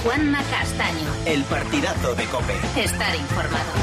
Juanma Castaño. El partidazo de COPE. Estar informado.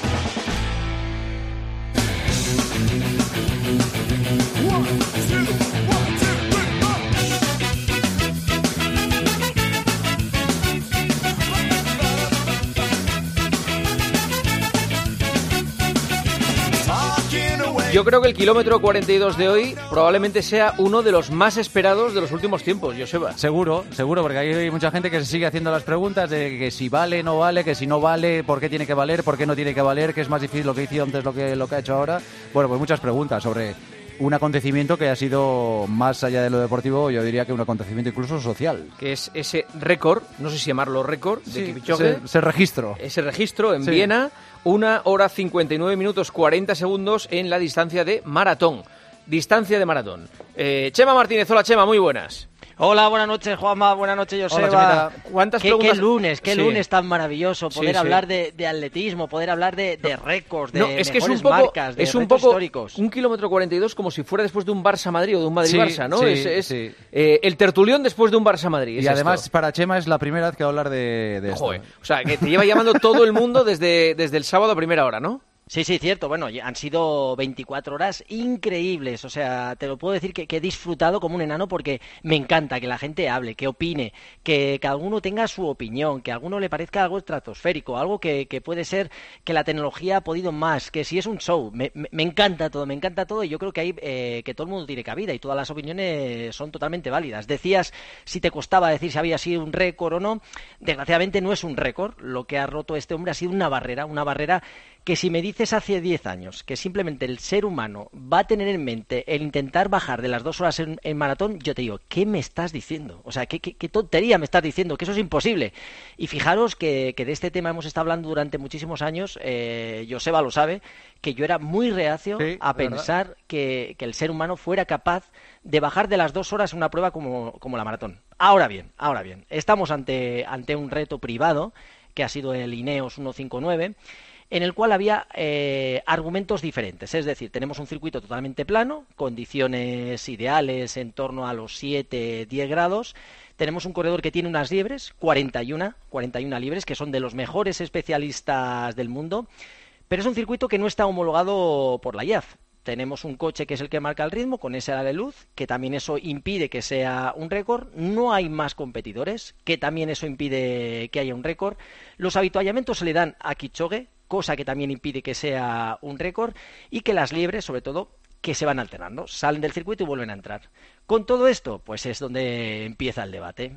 Yo creo que el kilómetro 42 de hoy probablemente sea uno de los más esperados de los últimos tiempos, Joseba. Seguro, porque hay mucha gente que se sigue haciendo las preguntas de que si vale, no vale, que si no vale, por qué tiene que valer, por qué no tiene que valer, que es más difícil lo que hizo antes lo que ha hecho ahora. Bueno, pues muchas preguntas sobre un acontecimiento que ha sido, más allá de lo deportivo, yo diría que un acontecimiento incluso social. Que es ese récord, no sé si llamarlo récord, de Kipchoge. Ese registro. Ese registro en Viena, 1 hora 59 minutos 40 segundos en la distancia de maratón. Distancia de maratón. Chema Martínez, hola Chema, muy buenas. Hola, buenas noches Juanma, buenas noches Joseba. Hola, ¿cuántas preguntas? Qué lunes tan maravilloso, poder hablar de atletismo, poder hablar de récords, de es que mejores marcas, de es un retos poco históricos. Un kilómetro 42 como si fuera después de un Barça-Madrid o de un Madrid-Barça, ¿no? Sí. El tertulión después de un Barça-Madrid. Y además para Chema es la primera vez que va a hablar de esto. Joder, o sea, que te lleva llamando todo el mundo desde el sábado a primera hora, ¿no? Sí, cierto. Bueno, han sido 24 horas increíbles. O sea, te lo puedo decir que he disfrutado como un enano porque me encanta que la gente hable, que opine, que cada uno tenga su opinión, que a alguno le parezca algo estratosférico, algo que puede ser que la tecnología ha podido más, que si es un show. Me encanta todo y yo creo que hay que todo el mundo tiene cabida y todas las opiniones son totalmente válidas. Decías si te costaba decir si había sido un récord o no. Desgraciadamente no es un récord. Lo que ha roto este hombre ha sido una barrera que si me dices hace 10 años que simplemente el ser humano va a tener en mente el intentar bajar de las 2 horas en maratón, yo te digo, ¿qué me estás diciendo? O sea, ¿qué tontería me estás diciendo? Que eso es imposible. Y fijaros que de este tema hemos estado hablando durante muchísimos años, Joseba lo sabe, que yo era muy reacio a pensar que el ser humano fuera capaz de bajar de las 2 horas en una prueba como la maratón. Ahora bien, estamos ante un reto privado, que ha sido el Ineos 159, en el cual había argumentos diferentes. Es decir, tenemos un circuito totalmente plano, condiciones ideales en torno a los 7-10 grados. Tenemos un corredor que tiene unas liebres, 41 liebres, que son de los mejores especialistas del mundo, pero es un circuito que no está homologado por la IAF. Tenemos un coche que es el que marca el ritmo, con ese ala de luz, que también eso impide que sea un récord. No hay más competidores, que también eso impide que haya un récord. Los avituallamientos se le dan a Kipchoge, cosa que también impide que sea un récord, y que las liebres, sobre todo, que se van alternando, salen del circuito y vuelven a entrar. Con todo esto, pues es donde empieza el debate.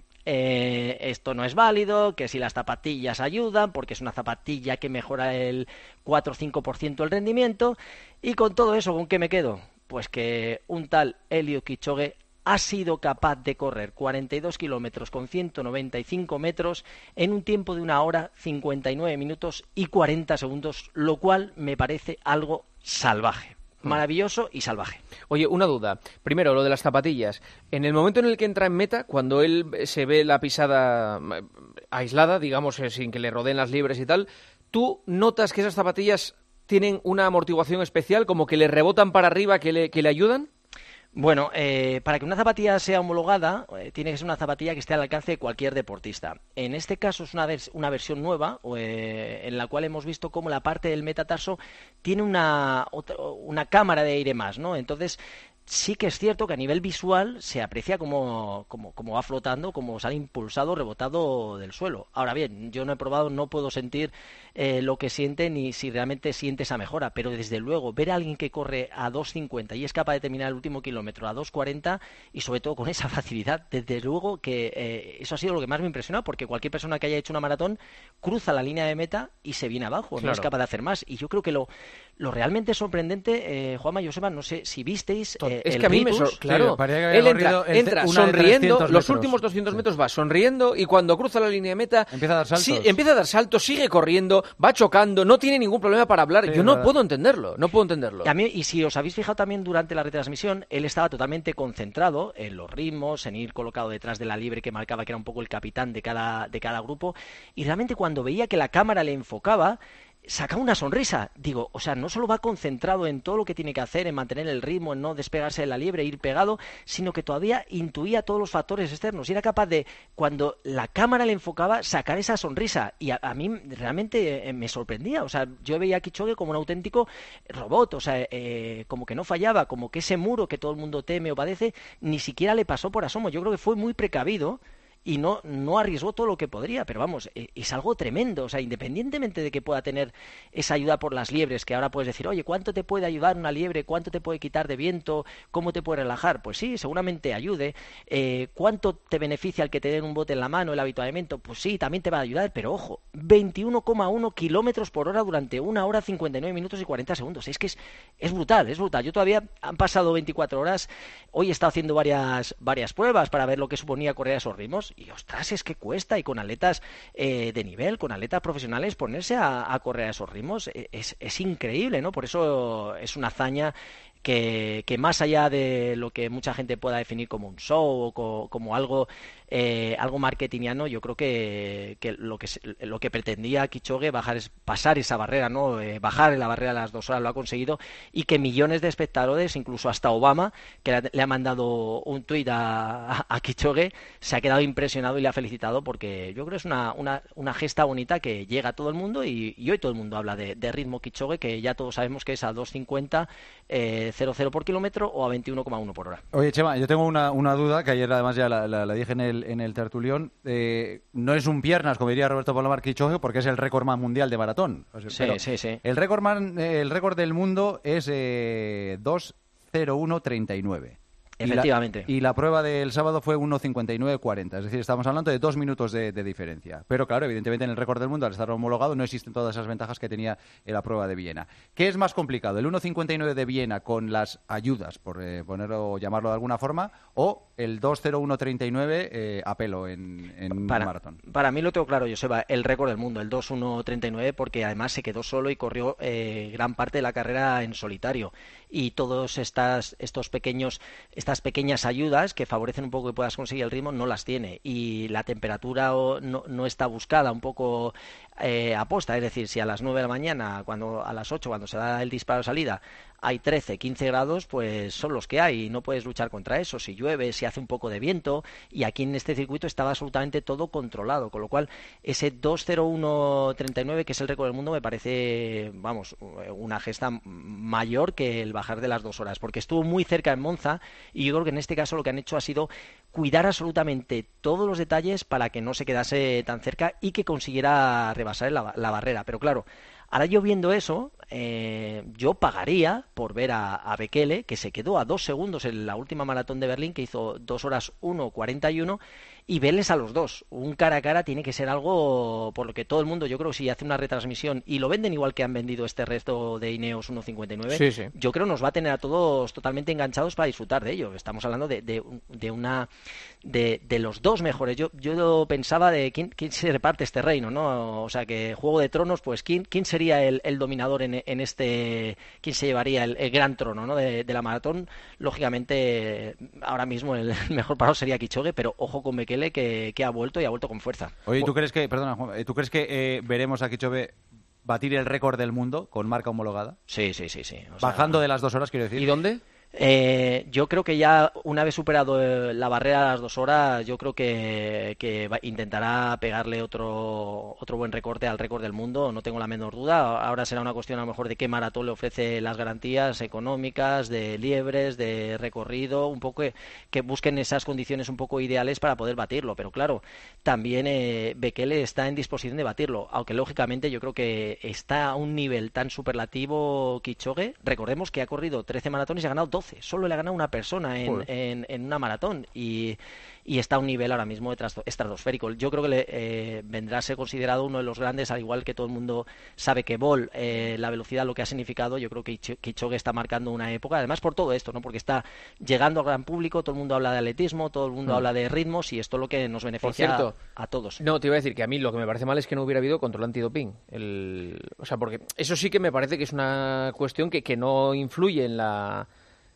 Esto no es válido, que si las zapatillas ayudan, porque es una zapatilla que mejora el 4 o 5% el rendimiento, y con todo eso, ¿con qué me quedo? Pues que un tal Eliud Kipchoge ha sido capaz de correr 42 kilómetros con 195 metros en un tiempo de 1 hora, 59 minutos y 40 segundos, lo cual me parece algo salvaje. Maravilloso y salvaje. Oye, una duda. Primero, lo de las zapatillas. En el momento en el que entra en meta, cuando él se ve la pisada aislada, digamos, sin que le rodeen las liebres y tal, ¿tú notas que esas zapatillas tienen una amortiguación especial, como que le rebotan para arriba, que le ayudan? Bueno, para que una zapatilla sea homologada, tiene que ser una zapatilla que esté al alcance de cualquier deportista. En este caso es una versión nueva, en la cual hemos visto cómo la parte del metatarso tiene una cámara de aire más, ¿no? Entonces, sí que es cierto que a nivel visual se aprecia como va flotando, como sale impulsado, rebotado del suelo. Ahora bien, yo no he probado, no puedo sentir lo que siente ni si realmente siente esa mejora, pero desde luego ver a alguien que corre a 2.50 y es capaz de terminar el último kilómetro a 2.40 y sobre todo con esa facilidad, desde luego que eso ha sido lo que más me ha impresionado, porque cualquier persona que haya hecho una maratón cruza la línea de meta y se viene abajo, claro. No es capaz de hacer más. Y yo creo que lo realmente sorprendente, Juanma, Joseba, no sé si visteis es que a mí me claro, sí, él entra sonriendo, los últimos 200 metros va sonriendo y cuando cruza la línea de meta empieza a dar saltos, empieza a dar saltos, sigue corriendo, va chocando, no tiene ningún problema para hablar. Sí, yo no puedo entenderlo. Y si os habéis fijado también durante la retransmisión, él estaba totalmente concentrado en los ritmos, en ir colocado detrás de la liebre que marcaba que era un poco el capitán de cada grupo, y realmente cuando veía que la cámara le enfocaba, saca una sonrisa. Digo, o sea, no solo va concentrado en todo lo que tiene que hacer, en mantener el ritmo, en no despegarse de la liebre, ir pegado, sino que todavía intuía todos los factores externos y era capaz de, cuando la cámara le enfocaba, sacar esa sonrisa. Y a mí realmente me sorprendía. O sea, yo veía a Kipchoge como un auténtico robot, o sea, como que no fallaba, como que ese muro que todo el mundo teme o padece, ni siquiera le pasó por asomo. Yo creo que fue muy precavido y no arriesgó todo lo que podría, pero vamos, es algo tremendo. O sea, independientemente de que pueda tener esa ayuda por las liebres, que ahora puedes decir, oye, ¿cuánto te puede ayudar una liebre? ¿Cuánto te puede quitar de viento? ¿Cómo te puede relajar? Pues sí, seguramente ayude. ¿Cuánto te beneficia el que te den un bote en la mano, el habituamiento? Pues sí, también te va a ayudar, pero ojo, 21,1 kilómetros por hora durante 1 hora 59 minutos y 40 segundos. Es que es brutal, es brutal. Yo todavía han pasado 24 horas, hoy he estado haciendo varias pruebas para ver lo que suponía correr a esos ritmos. Y ostras, es que cuesta, y con atletas de nivel, con atletas profesionales, ponerse a correr a esos ritmos es increíble, ¿no? Por eso es una hazaña que más allá de lo que mucha gente pueda definir como un show o como algo marketingiano, yo creo que lo que pretendía Kipchoge pasar esa barrera, ¿no? Bajar la barrera de las 2 horas, lo ha conseguido, y que millones de espectadores, incluso hasta Obama, que le ha mandado un tuit a Kipchoge, se ha quedado impresionado y le ha felicitado, porque yo creo que es una gesta bonita que llega a todo el mundo, y hoy todo el mundo habla de ritmo Kipchoge, que ya todos sabemos que es a 2.50 0,0 por kilómetro o a 21,1 por hora. Oye, Chema, yo tengo una duda que ayer además ya la dije en el tertulión. No es un piernas, como diría Roberto Palomar, Kipchoge, porque es el récordman mundial de maratón. O sea, sí. El récord del mundo es 2:01:39. Efectivamente. Y la prueba del sábado fue 1:59:40. Es decir, estamos hablando de 2 minutos de diferencia. Pero claro, evidentemente en el récord del mundo, al estar homologado, no existen todas esas ventajas que tenía en la prueba de Viena. ¿Qué es más complicado? ¿El 1:59 de Viena con las ayudas, por llamarlo de alguna forma, o el 2:01:39 a pelo en un maratón? Para mí lo tengo claro, Joseba, el récord del mundo, el 2:01:39, porque además se quedó solo y corrió gran parte de la carrera en solitario. Y todos estas pequeñas ayudas que favorecen un poco que puedas conseguir el ritmo, no las tiene. Y la temperatura no está buscada un poco aposta. Es decir, si a las 9 de la mañana, a las 8, cuando se da el disparo de salida, hay 13, 15 grados, pues son los que hay y no puedes luchar contra eso. Si llueve, si hace un poco de viento, y aquí en este circuito estaba absolutamente todo controlado, con lo cual ese 2:01:39, que es el récord del mundo, me parece, vamos, una gesta mayor que el bajar de las 2 horas, porque estuvo muy cerca en Monza, y yo creo que en este caso lo que han hecho ha sido cuidar absolutamente todos los detalles para que no se quedase tan cerca y que consiguiera rebasar la barrera. Pero claro, ahora yo viendo eso, yo pagaría por ver a Bekele, que se quedó a 2 segundos en la última maratón de Berlín, que hizo 2 horas 1:41, y verles a los dos. Un cara a cara tiene que ser algo por lo que todo el mundo, yo creo, si hace una retransmisión y lo venden igual que han vendido este resto de Ineos 1:59, sí. Yo creo nos va a tener a todos totalmente enganchados para disfrutar de ello. Estamos hablando de los dos mejores. Yo pensaba de quién se reparte este reino, ¿no? O sea, que Juego de Tronos, pues quién sería el dominador en este, quién se llevaría el gran trono, ¿no? de la maratón. Lógicamente, ahora mismo el mejor parado sería Kipchoge, pero ojo con Bekele, que ha vuelto y ha vuelto con fuerza. Oye, ¿tú crees que veremos a Kipchoge batir el récord del mundo con marca homologada? Sí. Bajando de las 2 horas, quiero decir. ¿Y dónde? Yo creo que ya una vez superado la barrera de las 2 horas, yo creo que intentará pegarle otro buen recorte al récord del mundo, no tengo la menor duda. Ahora será una cuestión a lo mejor de qué maratón le ofrece las garantías económicas, de liebres, de recorrido, un poco que busquen esas condiciones un poco ideales para poder batirlo. Pero claro, también Bekele está en disposición de batirlo, aunque lógicamente yo creo que está a un nivel tan superlativo Kipchoge. Recordemos que ha corrido 13 maratones y ha ganado 12. Solo le ha ganado una persona en una maratón, y está a un nivel ahora mismo estratosférico. Yo creo que vendrá a ser considerado uno de los grandes, al igual que todo el mundo sabe que Bolt, la velocidad, lo que ha significado. Yo creo que Kipchoge está marcando una época, además por todo esto, ¿no? Porque está llegando al gran público, todo el mundo habla de atletismo, todo el mundo habla de ritmos, y esto es lo que nos beneficia a todos. No, te iba a decir que a mí lo que me parece mal es que no hubiera habido control antidoping. O sea, porque eso sí que me parece que es una cuestión que no influye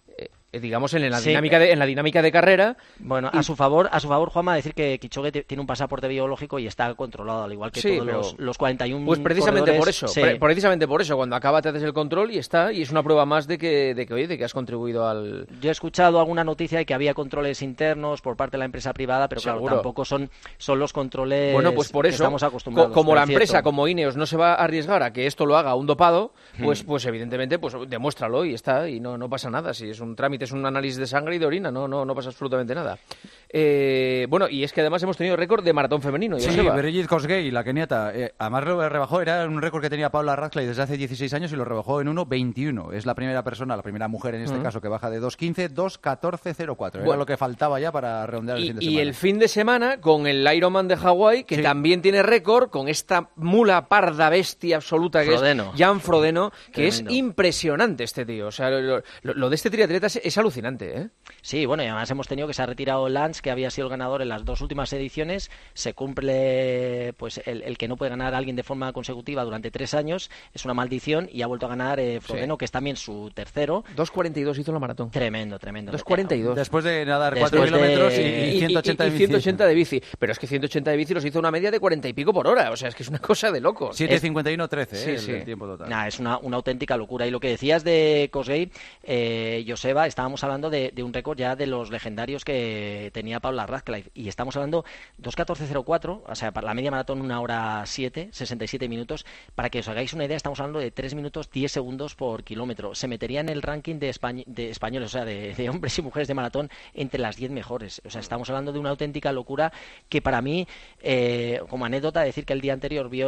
digamos, en la Sí. dinámica de carrera. Bueno, a su favor, Juanma, decir que Kipchoge tiene un pasaporte biológico y está controlado, al igual que Sí, todos pero los 41 Pues precisamente por eso, corredores. Sí. precisamente por eso, cuando acaba te haces el control y es una prueba más de que has contribuido al... Yo he escuchado alguna noticia de que había controles internos por parte de la empresa privada, pero claro, Seguro. tampoco son los controles Bueno, pues por que eso, estamos acostumbrados. como pero la es empresa, cierto. como Ineos, no se va a arriesgar a que esto lo haga un dopado, pues evidentemente, pues demuéstralo y está, y no pasa nada. Si es un trámite, es un análisis de sangre y de orina, no pasa absolutamente nada. Bueno, y es que además hemos tenido récord de maratón femenino. Sí, Joseba. Brigitte Kosgei, la keniata, además lo rebajó, era un récord que tenía Paula Radcliffe desde hace 16 años y lo rebajó en 1.21. Es la primera persona, la primera mujer en este caso, que baja de 2.15, 2.14.04. Era Bueno. lo que faltaba ya para redondear el fin de Y semana. el fin de semana con el Ironman de Hawái, que Sí. también tiene récord, con esta mula parda bestia absoluta que Frodeno. es Jan Frodeno, que Tremendo. es impresionante este tío. O sea, lo de este triatleta es alucinante, ¿eh? Sí, bueno, y además hemos tenido que se ha retirado Lance, que había sido el ganador en las dos últimas ediciones. Se cumple pues el que no puede ganar a alguien de forma consecutiva durante 3 años. Es una maldición y ha vuelto a ganar Frodeno, Sí. que es también su tercero. 2.42 hizo la maratón. Tremendo. 2.42. Después de nadar Después 4 de- kilómetros y y 180 de bici. 180 de bici. Pero es que 180 de bici los hizo una media de 40 y pico por hora. O sea, es que es una cosa de locos. 7.51.13, Sí, sí. el tiempo total. Nah, es una auténtica locura. Y lo que decías de Kosgei, Joseba, estábamos hablando de un récord ya de los legendarios que tenía Paula Radcliffe. Y estamos hablando 2.14.04, o sea, para la media maratón 1 hora 7, 67 minutos. Para que os hagáis una idea, estamos hablando de 3 minutos 10 segundos por kilómetro. Se metería en el ranking de españoles, o sea, de hombres y mujeres de maratón entre las 10 mejores. O sea, estamos hablando de una auténtica locura que para mí, como anécdota, decir que el día anterior vio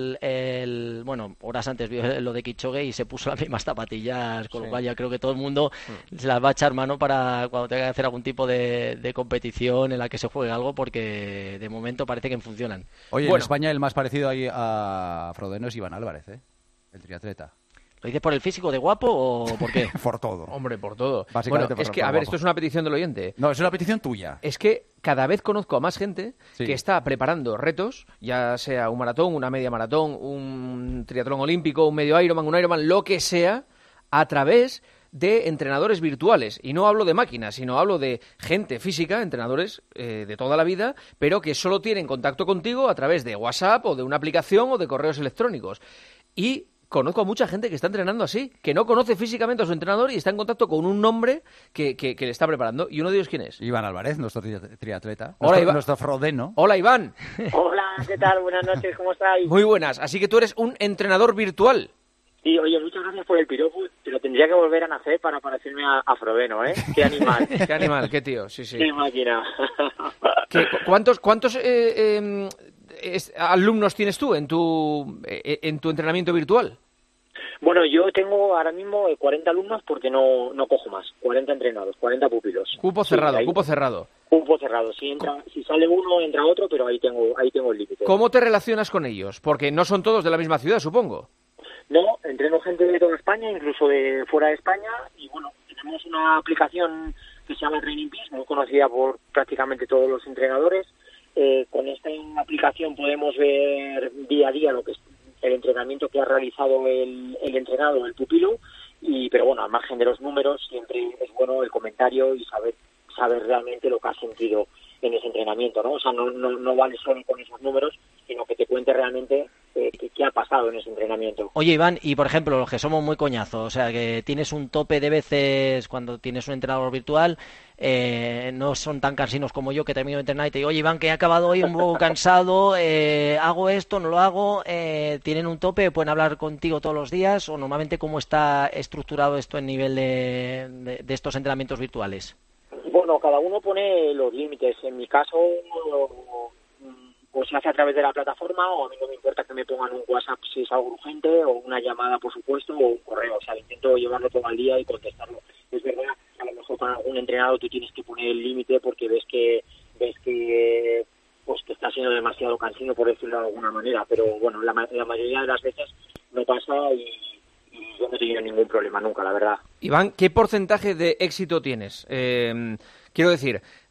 bueno, horas antes vio lo de Kipchoge y se puso las mismas zapatillas, con lo cual ya creo que todo el mundo se las va a echar mano para cuando tenga que hacer algún tipo de competición en la que se juegue algo, porque de momento parece que funcionan. Oye, Bueno. en España el más parecido ahí a Frodeno es Iván Álvarez, el triatleta. ¿Lo dices por el físico de guapo o por qué? Por todo. Hombre, por todo. Básicamente Bueno, es por que, el a ver, guapo. esto es una petición del oyente. No, es una petición tuya. Es que cada vez conozco a más gente Sí. que está preparando retos, ya sea un maratón, una media maratón, un triatlón olímpico, un medio Ironman, un Ironman, lo que sea, a través de entrenadores virtuales. Y no hablo de máquinas, sino hablo de gente física, entrenadores de toda la vida, pero que solo tienen contacto contigo a través de WhatsApp o de una aplicación o de correos electrónicos. Y conozco a mucha gente que está entrenando así, que no conoce físicamente a su entrenador y está en contacto con un nombre que le está preparando. ¿Y uno de ellos quién es? Iván Álvarez, nuestro triatleta. Hola, Iván. Nuestro Frodeno. Hola, Iván. Hola, ¿qué tal? Buenas noches, ¿cómo estáis? Muy buenas. Así que tú eres un entrenador virtual. Sí, oye, muchas gracias por el piropo, pero tendría que volver a nacer para parecerme a Frodeno, ¿eh? Qué animal, Qué animal, qué tío. Sí, sí. qué máquina. ¿Cuántos alumnos tienes tú en tu entrenamiento virtual? Bueno, yo tengo ahora mismo 40 alumnos porque no cojo más, 40 entrenados, 40 pupilos. Cupo Sí, cerrado, ahí- cupo cerrado. Cupo cerrado, si sale uno entra otro, pero ahí tengo el límite. ¿Cómo te relacionas con ellos? Porque no son todos de la misma ciudad, supongo. No, entreno gente de toda España, incluso de fuera de España, y bueno, tenemos una aplicación que se llama Training Peaks, muy conocida por prácticamente todos los entrenadores. Con esta aplicación podemos ver día a día lo que es el entrenamiento que ha realizado el entrenado, el pupilo, pero bueno, al margen de los números, siempre es bueno el comentario y saber realmente lo que ha sentido en ese entrenamiento, ¿no? O sea, no vale solo con esos números, sino que te cuente realmente qué ha pasado en ese entrenamiento. Oye, Iván, y por ejemplo, los que somos muy coñazos, o sea, que tienes un tope de veces cuando tienes un entrenador virtual, no son tan cansinos como yo, que termino de entrenar y te digo, oye, Iván, que he acabado hoy un poco cansado, hago esto, no lo hago, ¿tienen un tope? ¿Pueden hablar contigo todos los días? ¿O normalmente cómo está estructurado esto en nivel de estos entrenamientes virtuales? Bueno, cada uno pone los límites. En mi caso, pues se hace a través de la plataforma, o a mí no me importa que me pongan un WhatsApp si es algo urgente, o una llamada, por supuesto, o un correo. O sea, intento llevarlo todo al día y contestarlo. Es verdad, a lo mejor para algún entrenado tú tienes que poner el límite porque ves que pues que está siendo demasiado cansino, por decirlo de alguna manera. Pero bueno, la mayoría de las veces me pasa y yo no he tenido ningún problema nunca, la verdad. Iván, ¿qué porcentaje de éxito tienes? Quiero decir,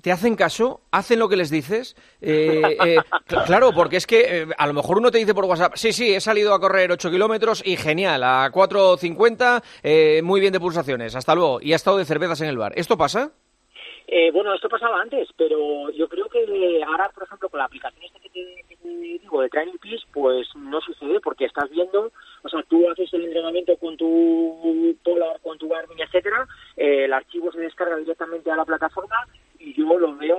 ¿Te hacen caso? ¿Hacen lo que les dices? Claro, porque es que a lo mejor uno te dice por WhatsApp, sí, he salido a correr 8 kilómetros y genial, a 4:50, muy bien de pulsaciones, hasta luego, y ha estado de cervezas en el bar. ¿Esto pasa? Bueno, esto pasaba antes, pero yo creo que ahora, por ejemplo, con la aplicación esta que te digo de Training Peaks, pues no sucede porque estás viendo, o sea, tú haces el entrenamiento con tu Polar, con tu Garmin, etcétera, el archivo se descarga directamente a la plataforma y yo lo veo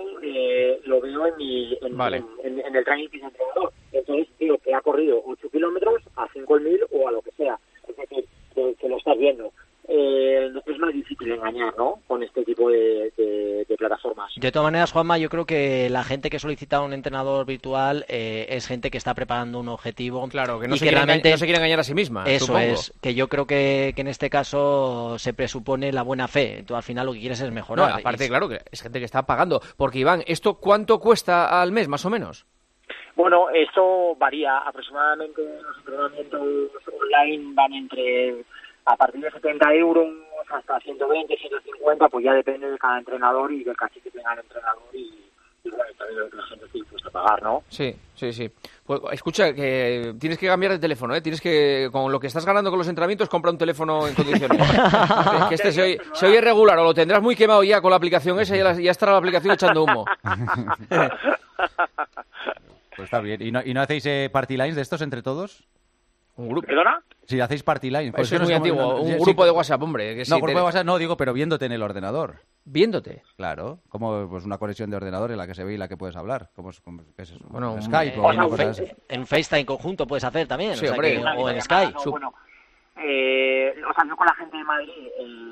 en el Training Peaks entrenador. Entonces digo que ha corrido 8 kilómetros a 5.000 o a lo que sea, es decir, que lo estás viendo. Es más difícil engañar, ¿no?, con este tipo de plataformas. De todas maneras, Juanma, yo creo que la gente que solicita un entrenador virtual es gente que está preparando un objetivo. Claro, que no se quiere engañar a sí misma. Eso supongo. es, que yo creo que en este caso se presupone la buena fe. Tú al final lo que quieres es mejorar. No, aparte, claro, que es gente que está pagando. Porque, Iván, ¿esto cuánto cuesta al mes, más o menos? Bueno, esto varía. Aproximadamente los entrenamientos online van a partir de 70 euros hasta 120, 150, pues ya depende de cada entrenador y del caché que tenga el entrenador y bueno, también lo que la gente esté dispuesta a pagar, ¿no? Sí. Pues escucha, que tienes que cambiar de teléfono, ¿eh? Tienes que, con lo que estás ganando con los entrenamientos, compra un teléfono en condiciones. que este se oye regular, o lo tendrás muy quemado ya con la aplicación esa, ya estará la aplicación echando humo. Pues está bien. ¿Y no hacéis party lines de estos entre todos? ¿Un grupo? ¿Perdona? Si hacéis party line. Pues eso es muy antiguo. Un grupo de WhatsApp, hombre. Que no, grupo de WhatsApp no, digo, pero viéndote en el ordenador. ¿Viéndote? Claro, como pues una conexión de ordenador en la que se ve y la que puedes hablar. ¿Qué es eso? Bueno, Skype o una cosa así. En FaceTime conjunto puedes hacer también. Sí, o sea, hombre. o en Skype. No, bueno, yo con la gente de Madrid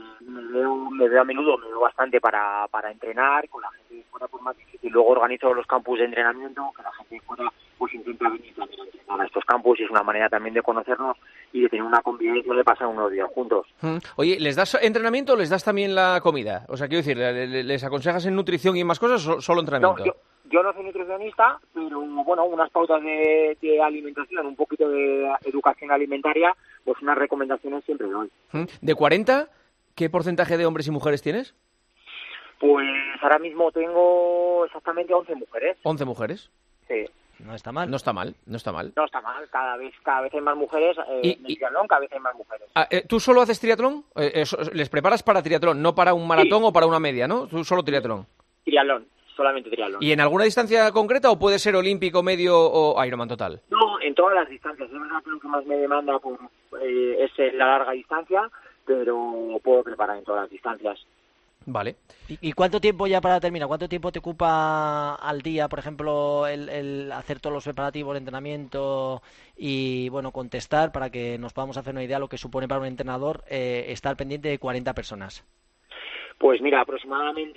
me veo a menudo, me veo bastante para entrenar, con la gente de fuera por más difícil. Luego organizo los campus de entrenamiento, que la gente de fuera pues intenta venir también a entrenar a estos campus y es una manera también de conocernos y de tener una convivencia, de pasar unos días juntos. Oye, ¿les das entrenamiento o les das también la comida? O sea, quiero decir, ¿les aconsejas en nutrición y más cosas o solo entrenamiento? No, yo no soy nutricionista, pero bueno, unas pautas de alimentación, un poquito de educación alimentaria, pues unas recomendaciones siempre doy. ¿De 40, qué porcentaje de hombres y mujeres tienes? Pues ahora mismo tengo exactamente 11 mujeres. ¿11 mujeres? Sí. No está mal. No está mal. No está mal, cada vez hay más mujeres, en el triatlón cada vez hay más mujeres. ¿Tú solo haces triatlón? ¿Les preparas para triatlón, no para un maratón o para una media, no? ¿Tú solo triatlón? Triatlón, solamente triatlón. ¿Y en alguna distancia concreta o puede ser olímpico, medio o Ironman total? No, en todas las distancias. Es verdad que lo que más me demanda es la larga distancia, pero puedo preparar en todas las distancias. Vale. ¿Y cuánto tiempo, ya para terminar, cuánto tiempo te ocupa al día, por ejemplo, el hacer todos los preparativos de entrenamiento y, bueno, contestar para que nos podamos hacer una idea de lo que supone para un entrenador estar pendiente de 40 personas? Pues mira, aproximadamente,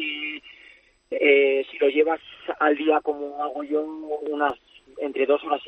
si lo llevas al día como hago yo, unas entre 2 horas y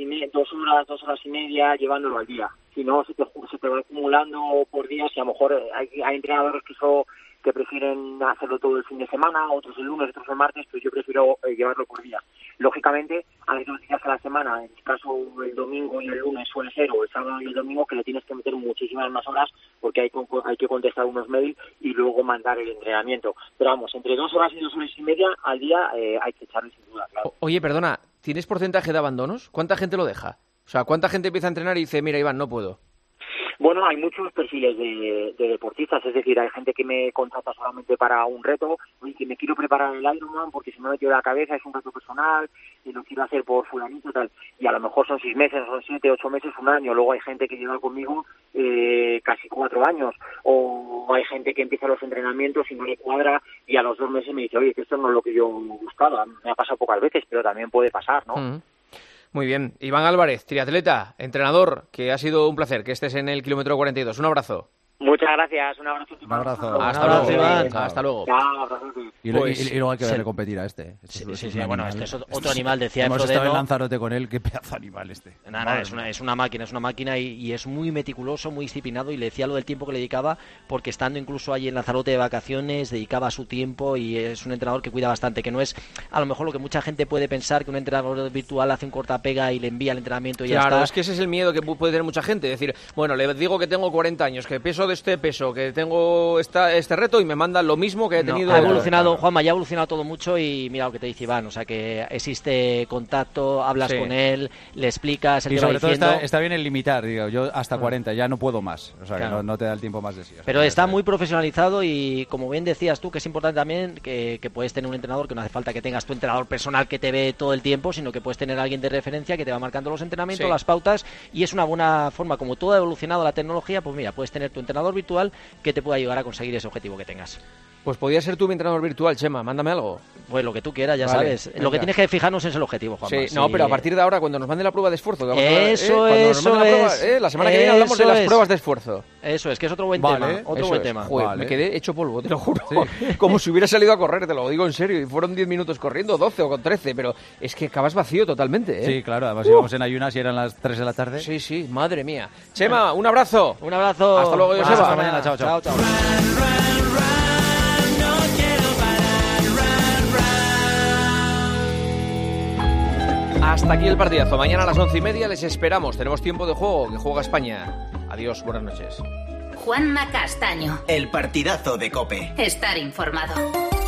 media llevándolo al día. Si no, se te va acumulando por días y a lo mejor hay entrenadores que prefieren hacerlo todo el fin de semana, otros el lunes, otros el martes, pero yo prefiero llevarlo por día. Lógicamente, hay 2 días a la semana, en mi caso el domingo y el lunes suele ser, o el sábado y el domingo, que le tienes que meter muchísimas más horas porque hay que contestar unos mails y luego mandar el entrenamiento. Pero vamos, entre 2 horas y 2 horas y media al día hay que echarle sin duda, claro. Oye, perdona, ¿tienes porcentaje de abandonos? ¿Cuánta gente lo deja? O sea, ¿cuánta gente empieza a entrenar y dice, mira, Iván, no puedo? Bueno, hay muchos perfiles de deportistas, es decir, hay gente que me contrata solamente para un reto, y que me quiero preparar el Ironman porque se me metió la cabeza, es un reto personal y lo quiero hacer por fulanito tal, y a lo mejor son 6 meses, son 7, 8 meses, un año. Luego hay gente que lleva conmigo casi 4 años, o hay gente que empieza los entrenamientos y no le cuadra y a los 2 meses me dice, oye, que esto no es lo que yo buscaba. Me ha pasado pocas veces, pero también puede pasar, ¿no? Muy bien. Iván Álvarez, triatleta, entrenador, que ha sido un placer que estés en el kilómetro 42. Un abrazo. Muchas gracias, un abrazo. Un abrazo. Hasta luego, Iván. Hasta luego. Y luego hay que verle competir a este. Sí, bueno, este es otro animal, decía Hemos Frodeno. estado en Lanzarote con él, qué pedazo de animal este. Nada, es una máquina y es muy meticuloso, muy disciplinado, y le decía lo del tiempo que le dedicaba, porque estando incluso allí en Lanzarote de vacaciones, dedicaba su tiempo y es un entrenador que cuida bastante, que no es a lo mejor lo que mucha gente puede pensar, que un entrenador virtual hace un cortapega y le envía el entrenamiento y ya está. Claro, es que ese es el miedo que puede tener mucha gente, decir, bueno, le digo que tengo 40 años, que peso de este peso, que tengo este reto y me manda lo mismo que he tenido. Ha evolucionado, Juanma, ya ha evolucionado todo mucho y mira lo que te dice Iván, o sea que existe contacto, hablas con él, le explicas, él y te va sobre todo diciendo... está bien el limitar, digo, yo hasta 40, ya no puedo más, o sea que no te da el tiempo más de sí. O sea, pero está muy profesionalizado y como bien decías tú, que es importante también que puedes tener un entrenador, que no hace falta que tengas tu entrenador personal que te ve todo el tiempo, sino que puedes tener a alguien de referencia que te va marcando los entrenamientos, las pautas, y es una buena forma, como todo ha evolucionado la tecnología, pues mira, puedes tener tu entrenador virtual que te pueda ayudar a conseguir ese objetivo que tengas. Pues podría ser tú mi entrenador virtual, Chema, mándame algo. Pues lo que tú quieras, ya vale, sabes. Lo que tienes que fijarnos es el objetivo, Juanma. Sí, no, pero a partir de ahora, cuando nos mande la prueba de esfuerzo... La semana que viene hablamos de las pruebas de esfuerzo. Eso es, que es otro buen tema. Otro buen tema. Joder, me quedé hecho polvo, te lo juro. Como si hubiera salido a correr, te lo digo en serio. Y fueron 10 minutos corriendo, 12 o con 13, pero es que acabas vacío totalmente, ¿eh? Sí, claro, además íbamos en ayunas y eran las 3 de la tarde. Sí, sí, madre mía. Chema, un abrazo. Un abrazo. Hasta luego, Joseba. Hasta mañana, chao, chao. Hasta aquí el partidazo. Mañana a las 11:30 les esperamos. Tenemos tiempo de juego, que juega España. Adiós, buenas noches. Juanma Castaño. El partidazo de COPE. Estar informado.